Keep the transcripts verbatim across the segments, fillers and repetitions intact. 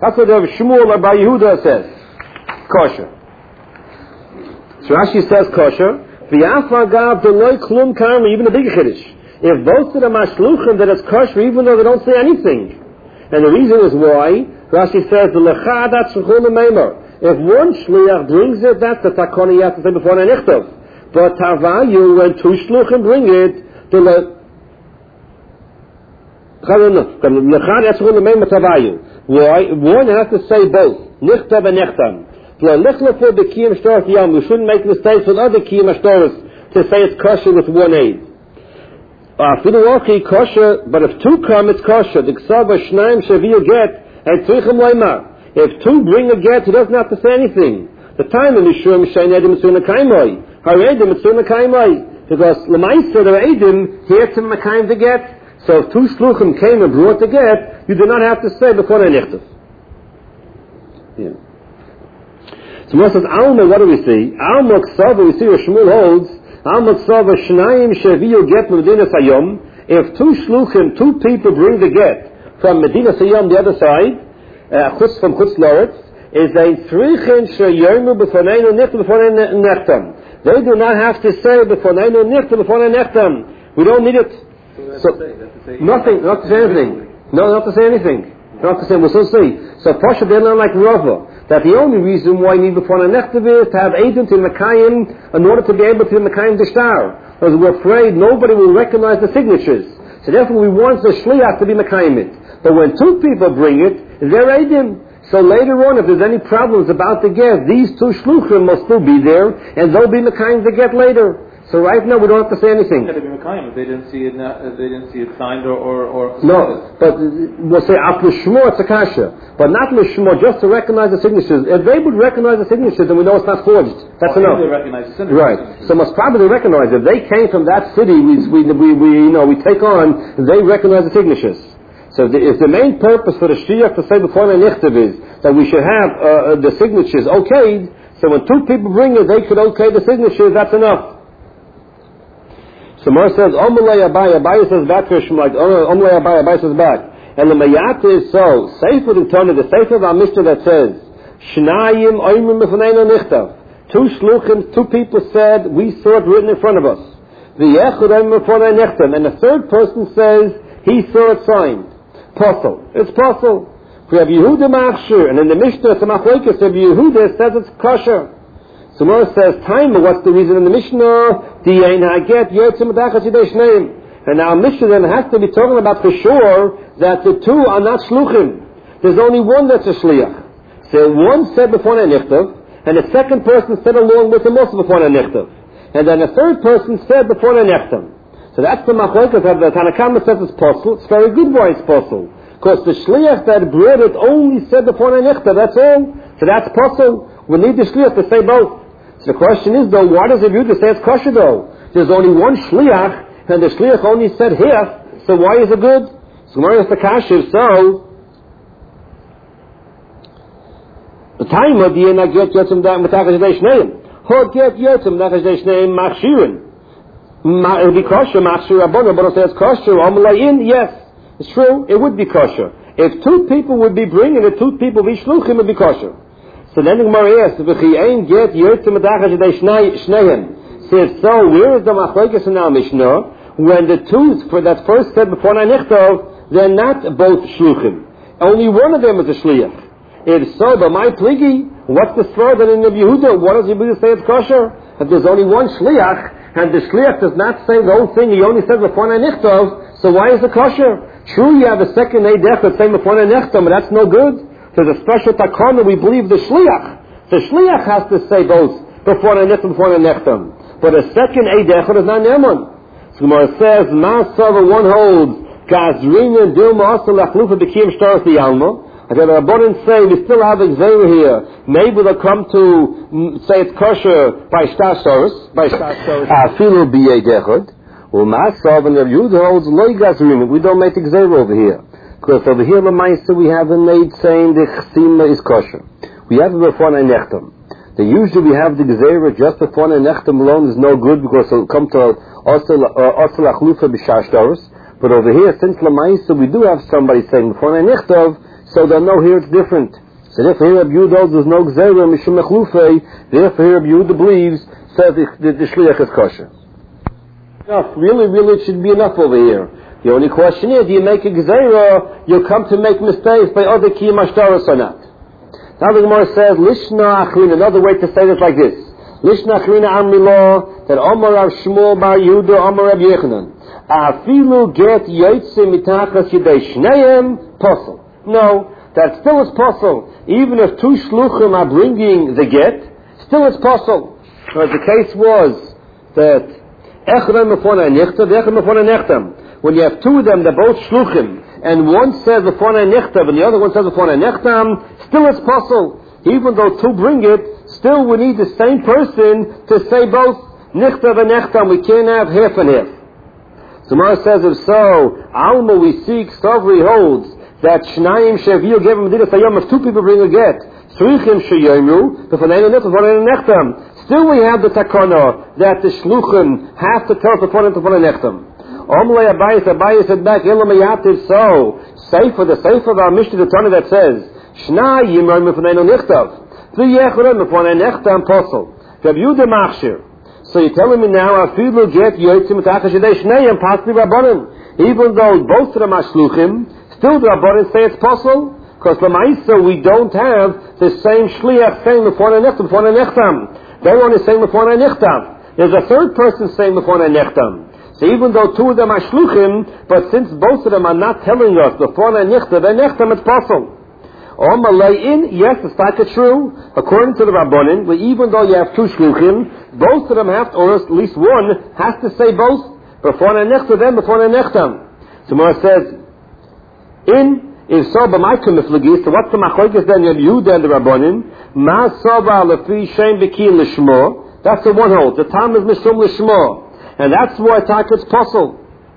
That's what Rav Shmuel or Bar Yehuda says. Kosher. So Rashi says kosher. V'yafagav deloy klum karma, even the big chiddush. If both of them are shluchim, then it's kosher even though they don't say anything. And the reason is why, Rashi says, the lechadat shluchim meimer. If one shliach brings it, that's the takoni you have to say before an nichtov. But tavayu, when two shluchim bring it, the le... Why? One has to say both. Nichtav and nechtam. We shouldn't make mistakes with other kiyum ashtoros to say it's kosher with one aid. Kosher, but if two come, it's kosher. The ksava shnaim shaviyu get and tzrichim loymar. If two bring a get, he doesn't have to say anything. The time in the shur mishayin edim mitzvah kaimoi, haredim mitzvah kaimoi, because lemaisa the edim here to mekayim the get. So if two shluchim came and brought the get, you do not have to say before the nichtav. Yeah. So what says Alma? What do we see? Alma ksava, we see where Shmuel holds. Alma ksava shnayim shaviyu get medina sayom. If two shluchim, two people bring the get from Medina Sayom, the other side, uh, chutz from chutz loretz, is a thrichin sheyomu b'foneinu nichtav b'foneinu nechtam. They do not have to say b'foneinu nichtav b'foneinu nechtam. We don't need it. So, nothing, not to say anything. No, not to say anything. Not to say, we'll still see. So, Pasha, they're not like Rava. That the only reason why you need before a nechtav is to have agent in Mekayim in order to be able to Mekayim the star. Because we're afraid nobody will recognize the signatures. So therefore we want the shliach to be Mekayim it. But when two people bring it, they're agent. So later on, if there's any problems about the get, these two shluchim must still be there, and they'll be Mekayim the get later. So right now we don't have to say anything. It had to be Mekayim if they didn't see it. Not, if they didn't see it signed or or. or no, but we'll say after Shmo it's a kasha, but not Lishmo just to recognize the signatures. If they would recognize the signatures, then we know it's not forged. That's well, enough. They recognize the signatures. Right. So must probably recognize if they came from that city. We we we, we you know we take on. They recognize the signatures. So the, if the main purpose for the shliach to say before the nichtav is that we should have uh, the signatures okayed, so when two people bring it, they could okay the signatures. That's enough. So Mar says, Omalei Abai, Abai says back to Shmuel, like, Omalei Abai, Abai says back. And the Mayat is so, Sefer in Tony, the Sefer of our Mishnah that says, Shnayim oimim b'faneinu nichtav. Two shluchim, two people said, we saw it written in front of us. V'yechud oimim b'faneinu nichtav. And the third person says, he saw it signed. Puzzle. It's puzzle. We have Yehuda Machshir, and in the Mishnah, it's a Machlokes, Rabbi Yehuda says it's kosher. So Mor says, time, what's the reason in the Mishnah? And now Mishnah then has to be talking about for sure that the two are not shluchim. There's only one that's a shliach. So one said before a nichtav, and the second person said along with him also before a nichtav. And then the third person said before a nichtav. So that's the machlokes of the Tanakama says it's possible. It's very good why it's possible. Because the shliach that brought it only said before a nichtav, that's all. So that's possible. We need the shliach to say both. So the question is though, why does it Yehuda say it's kosher though? There's only one shliach, and the shliach only said here, so why is it good? So where is the kasher? So, the time of the year get yotzim da metachash deishneim. Hod get yotzim metachash deishneim machshirin. It would be kosher, machshir rabbonim, but it says kosher, omalayin, yes, it's true, it would be kosher. If two people would be bringing it, two people be shluchim, it would be kosher. So then the Gemara asks, "V'chi get yotzim metachash deishneim." Says, so where is the machlokes in our Mishnah when the two for that first said before Nichtov, they're not both shluchim. Only one of them is a shliach. If so, but my pligi, what's the further in the Yehuda? What does Yehuda say it's kosher? If there's only one shliach, and the shliach does not say the whole thing, he only says before Nichtov, so why is it kosher? True, you have a second Eidech that's saying before Nichtov, but that's no good. There's a special takana, we believe the shliach. The shliach has to say both before Nichtov, before Nichtov. But a second Eidechot is not Neman. So Gemara says, Ma'asava one holds, Gazrinya Dilma Asa Lachlufa B'Kiyam Shtaras L'Yalma. I said, the Rabbanan say, we still have Xavier here. Maybe they'll come to say it's kosher by Shtar Soros, by Shtar Soros. Afilu B'Eidechot. Well, Ma'asava and Rav Yehuda holds, Loi Gazrinya. We don't make Xavier over here. Because over here, L'Maisa, we have a maid saying the Chsima is kosher. We have it before Nechtam. They usually we have the Gezerah just before an Nechtam alone is no good because it'll come to Osel Achlufa B'Shashtaros. But over here, since Lamaisa, we do have somebody saying before an Nechtav, So they'll know here it's different. So therefore here Rabbi Yehuda holds there's no Gzeira Mishum Mechlufei. Therefore here Rabbi Yehuda believes says the, the, the Shliach is kosher. Enough. Really, really it should be enough over here. The only question is, do you make a Gzeira, you'll come to make mistakes by other Kiyum Ashtaros or not. Now the Gemara says, Lishna Achrina, another way to say this like this. Lishna Achrina Amri Lo, that Omar Rav Shmuel Bar Yehuda, Omar Rav Yechanan. Afilu get Yotzim Mitachas Yidei Shneim, Posel. No, that still is possible. Even if two Shluchim are bringing the get, still is possible. Because the case was that Echram Mefona Nechtav, Echram Mefona Nechtam. When you have two of them, they're both Shluchim, and one says Mefona Nechtav, and the other one says Mefona Nechtam, still is possible. Even though two bring it, still we need the same person to say both Nechtav and Nechtam. We can't have half and half. So Mara says, if so, Alma we seek, Savri holds, that Shnayim Sheviyu gave him Medina Sayom, if two people bring a get, Srichim Sheyomru, the Fanei Nechtam, Fanei Nechtam. Still we have the takana that the shluchim have to tell the point to put a nechtam. Omlei Abayis, Abayis said back, Ilam Yativ, so, Sefer, the Sefer of our Mishnah, the Tana that says, Shnai Yimar Mefneinu Nichtav, Three Yechurim Mefnei Nechtam Posel, Rav Yehuda Machshir. So you're telling me now, Afilu get Yotzim Mitachas Yidei Shneim, Pasli Rabbanim. Even though both of them are shluchim, still the Rabbanim say it's possible, because Lamaisa we don't have the same shliach saying Mefnei Nechtam, Mefnei Nechtam. They're only saying Mefona Nechtam. There's a third person saying Mefona Nechtam. So even though two of them are Shluchim, but since both of them are not telling us Mefona Nechtam, then Nechtam it's possible. Or Malayin, yes, it's like it's true. According to the Rabbanin, where even though you have two Shluchim, both of them have to, or at least one, has to say both Mefona Nechtam, then Mefona Nechtam. So Mora says, in If so, b'maykum miflagis, so what's the machlokes then? You have Yehuda and the Rabbanim. Ma sova lefi shein b'kiyin l'shmo. That's the one hold. The time is mishum l'shmo, and that's why it's possible.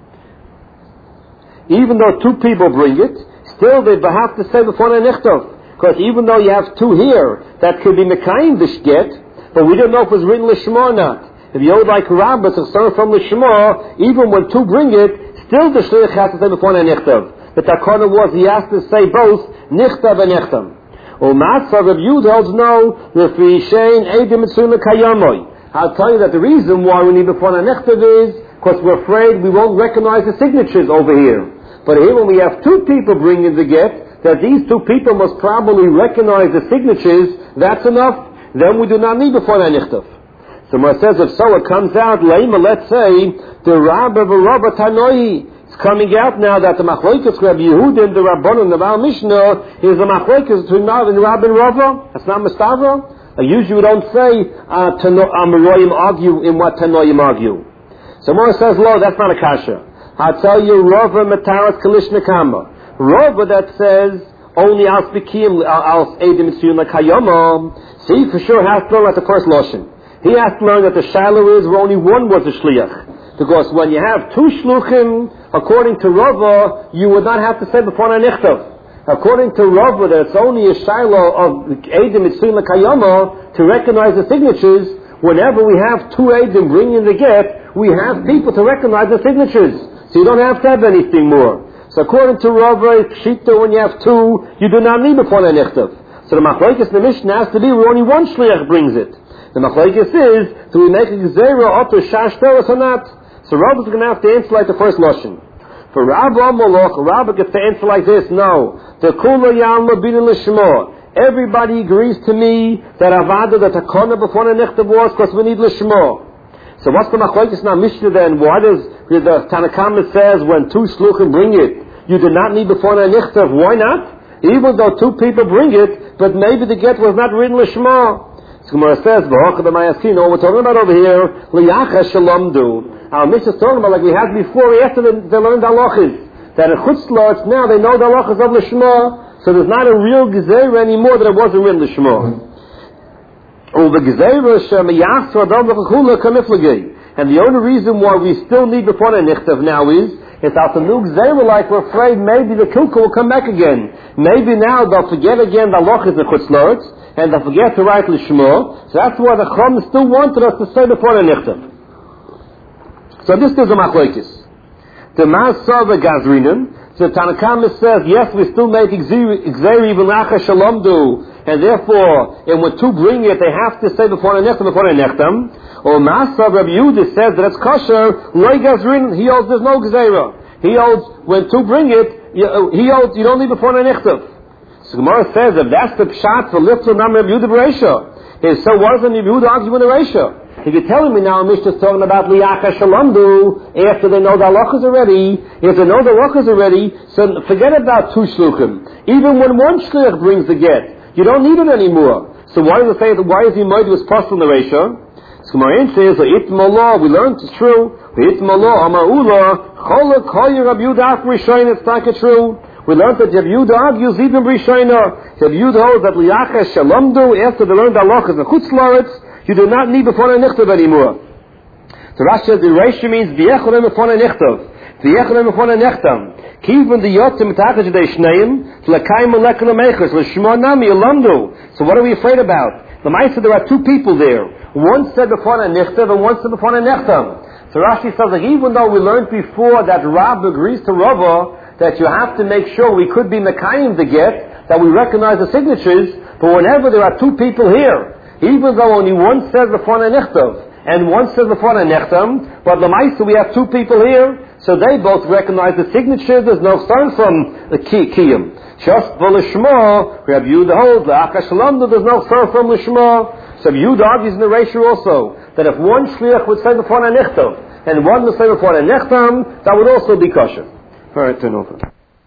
Even though two people bring it, still they have to say before they nichtov. Because even though you have two here that could be mekayim the shget, but we don't know if it's written l'shmo or not. If you hold like Rabbah, it's from l'shmo. Even when two bring it, still the shliach has to say before they nichtov. The takana was he has to say both nichtav and nechtam. Or Matzah Rav Yehuda holds no. I'll tell you that the reason why we need before nechtav is because we're afraid we won't recognize the signatures over here. But here when we have two people bringing the get, that these two people must probably recognize the signatures. That's enough. Then we do not need before nechtav. So Mar says if so, it comes out. Leima, let's say the Rabba v'Rabba Tanoi. It's coming out now that the machlokes Rabbi Yehuda and the Rabbanon, the Baal Mishnah, is the machlokes between Rav and Rabbi and Rava. That's not Mustavra. Uh, usually we don't say uh, Amoroyim argue in what Tanoim argue. So Mora says, "Lo, that's not a kasha." I'll tell you, Rava Mataras Kalish Nekama. Rava that says only Al Spikim Al Eidim Mitzuyim Lakayoma. See, for sure has to learn at the first lashon. He has to learn that the shiloh is where only one was a shliach. Because when you have two shluchim, according to Rava, you would not have to say before nichtav. According to Rava, that it's only a shiloh of Eidim Mitzuyim Lakayama to recognize the signatures. Whenever we have two Eidim bringing the get, we have people to recognize the signatures. So you don't have to have anything more. So according to Rava, Shita, when you have two, you do not need before nichtav. So the machlokes in the Mishnah has to be where only one shliach brings it. The machlokes is, do we make a gzeira or to shashtoros or not? So Rabbi is going to have to answer like the first lashon. For Rabbi Amaloch, Rabbi gets to answer like this. No, the kula yalma b'in l'shmo. Everybody agrees to me that avada the takana before the nechtav was because we need l'shmo. So what's the machlokes now Mishnah then? Why does the Tanakama says when two shluchim bring it, you do not need before the nechtav? Why not? Even though two people bring it, but maybe the get was not written l'shmo. So Gemara says, "V'hocha b'mayaskin." What we're talking about over here, liyacha shalomdu. Our Mishnah is talking about like we had before, after they, they learned halachas. That in chutzlars now they know the halachas of l'shma, so there's not a real gezeira anymore that it wasn't written l'shma. And the only reason why we still need before the nichtav now is it's out the new gezeira, like we're afraid maybe the kilka will come back again. Maybe now they'll forget again the halachas in chutzlars, and they'll forget to write l'shma. So that's why the Chum still wanted us to say before the nichtav. So this is a machlokes. The Masava Gazrinim, So Tanakama says, yes, we still make Gzeri V'Lacha Shalomdu, and therefore, and when two bring it, they have to say before a nechtam, before a nechtam. Or Masav Rabbi Yehuda says that it's kosher, Loi Gazrin, he holds there's no Gzera. He holds, when two bring it, he holds, you don't need before a nechtam. So Gemara says, if that's the pshat for Liftul Nam Rabbi Yehuda B'Reisha, so what does Rabbi Yehuda argue with the Reisha? If you're telling me now, Mishnah is talking about liyacha shalomdu, after they know the halachas already, if they know the halachas already, so forget about two shluchim. Even when one shluch brings the get, you don't need it anymore. So why does it say that? Why is he made was possible in the ratio? So Gemara says, "Itmalo." We learned it's true. Itmalo amaula cholak koyer Rabbi Yehuda Rishon. It's not true. We learned that Rabbi Yehuda argues even Rishona. Rabbi Yehuda holds that liyacha shalomdu after they learned the halachas in chutz la'aretz. You do not need before a nichtav anymore. So Rashi says the Reisha means v'yecholim before a nichtav, v'yecholim before a nechtam. Kivon the yotzim mitachas dei shneim l'kayim molekul meichus l'shmo nami elamdu. So what are we afraid about? The Ma'aser, there are two people there. One said before a nichtav and one said before a nechtam. So Rashi says that even though we learned before that Rab agrees to Rava that you have to make sure we could be mekayim the get, that we recognize the signatures, but whenever there are two people here, even though only one says before a nechtav and one says before a nechtam, but the Ma'aser, we have two people here, so they both recognize the signature. There's no son from the kiyum. Just for l'shma, Rabbi Yehuda holds l'achas shalomdu. There's no son from l'shma. So Rabbi Yehuda argues in the ratio also that if one shliach would say before a nechtav and one would say before a nechtam, that would also be kosher. All right, turn over.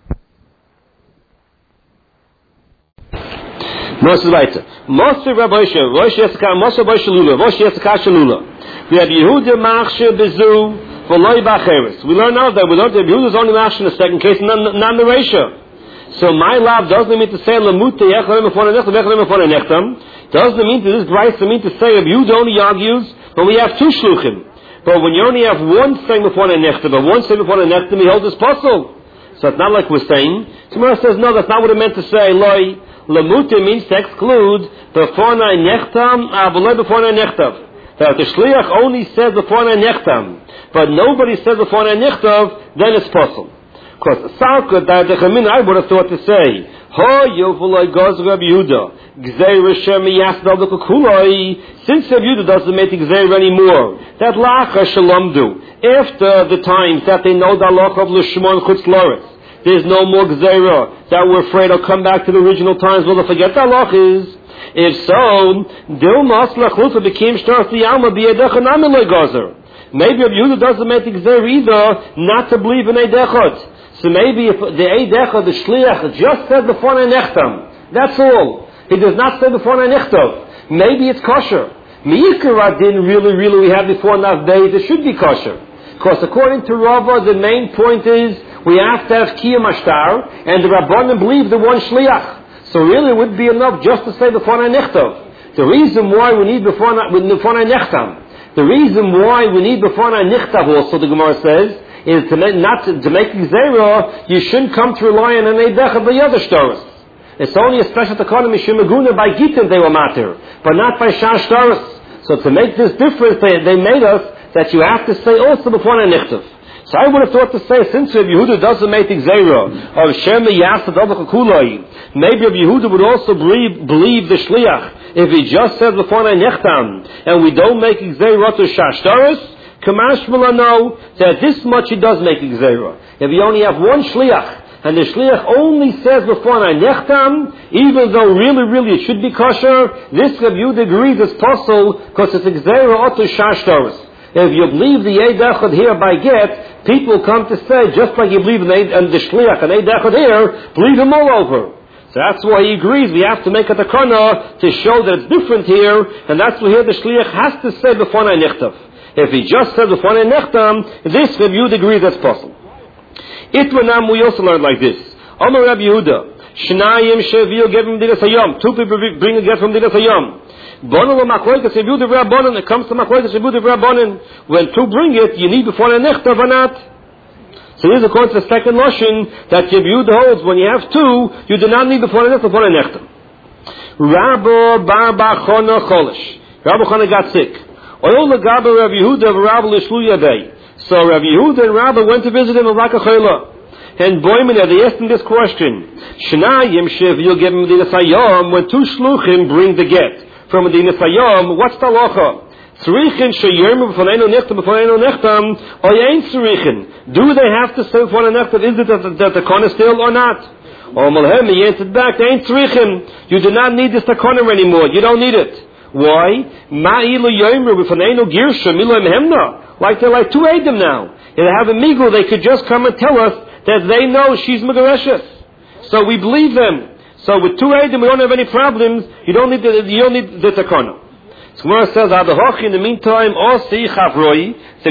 Moshe weiter. Moshe Rabbi Yoshe, Rosh Yisakar, Moshe Rabbi Shalula, Rosh Yisakar Shalula. Rabbi Yehuda machshe bezu v'loi b'acheres. We learn now that we learned that Rabbi Yehuda is only machshe in the second case, not in the ratio. So my love doesn't mean to say lamute yechalim before a nechtam, yechalim before a nechtam. Doesn't mean to this price. Mean to say Rabbi Yehuda only argues, but we have two shluchim. But when you only have one saying before a nechtam, but one saying before a nechtam, he holds this puzzle. So it's not like we're saying. Tomorrow says no, that's not what it meant to say. Loi. Lamute means to exclude before a nechtam, avulei before a nechtav. That the shliach only says before a nechtam, but nobody says before a nechtav, then it's possible. Because Salka, that the Chamin, I would have thought to say, Ho yovulei goz Rabbi Yehuda, gzeir shem yasdal dekuloi. Since Rabbi Yehuda doesn't make the gzeir anymore, that lacha shalomdu. After the times that they know the halacha of l'shmon chutz la'aretz, there's no more gzeira that we're afraid will come back to the original times. Will they forget the halachas? If so, dilmas lachlufa became shtar the alma b'yedecha namin legazer. Maybe Rabbi Yehuda doesn't make the gzeira either not to believe in eidechot. So maybe if the eidechot, the shliach, just said before an nechtam, that's all. He does not say before an nechtav. Maybe it's kosher. Meikara didn't really, really we have before enough days. It should be kosher. Because according to Rava, the main point is we have to have kiyum ashtar, and the Rabbanim believe the one shliach. So really it would be enough just to say before a nechtav. The reason why we need before a nechtam, the reason why we need before a nechtav also, the Gemara says, is to make, not to, to make zera, you shouldn't come to rely on an eidech of the other shtaros. It's only a special economy shemaguna by gitin they were matir, but not by shar shtaros. So to make this difference, they, they made us that you have to say also before a nechtav. So I would have thought to say, since Rabbi Yehuda doesn't make the gzeira of Shem Yasad Kuloi, maybe Rabbi Yehuda would also believe, believe the shliach if he just says before a nechtam, and we don't make gzeira to shashtaris. Kamash know that this much he does make gzeira. If you only have one shliach, and the shliach only says before a nechtam, even though really, really it should be kosher, this Rabbi Yehuda agrees it's possible because it's a gzeira to shashtaris. If you believe the eidechad here by get, people come to say, just like you believe in the, in the shliach and eidechad here, believe him all over. So that's why he agrees we have to make a takana to show that it's different here, and that's why here the shliach has to say before a nechtav. If he just said before a nechtam, this Rabbi Yehuda agrees that's possible. Itwanam, we also learned like this. Amar Rabbi Yehuda, Shnayim Shevil get from Dinas Hayom. Two people bring a get from Dinas Hayom. Bono Makloikas Yehuda Rabbanon. It comes to Makloikas Yehuda Rabbanon. When two bring it, you need before a nechtav or not. So here's according to the second lotion that Yehuda holds. When you have two, you do not need before a nechtav before a nechtav. Rabbo Bar Bachona Cholish. Rabbi Chana got sick. Oyol Lagabe Rabbi Yehuda Rabbi Lishluya Bay. So Rabbi Yehuda and Rabbi went to visit him in Rakachayla. And Boimina, they asked him this question. Shnayim Shiv, you'll give him the Nisayom, when two Shluchim bring the get. From the Nisayom, what's the halacha? Tzrichin sheyirmu b'fanenu nechtam b'fanenu nechtam, or ain't tzrichin. Do they have to say b'fanenu nechtam? Is it that, that the corner still or not? Or malhem, he answered back, they ain't tzrichin. You do not need this takonim anymore. You don't need it. Why? Ma'ilu yirmu b'fanenu girsha milu hemna. Like they're like two Adam now. If they have a migul, they could just come and tell us that they know she's megareshes. So we believe them. So with two Adam, we don't have any problems. You don't need the, you don't need the takonim. So Gemara says, in the meantime, Osi Chavroi.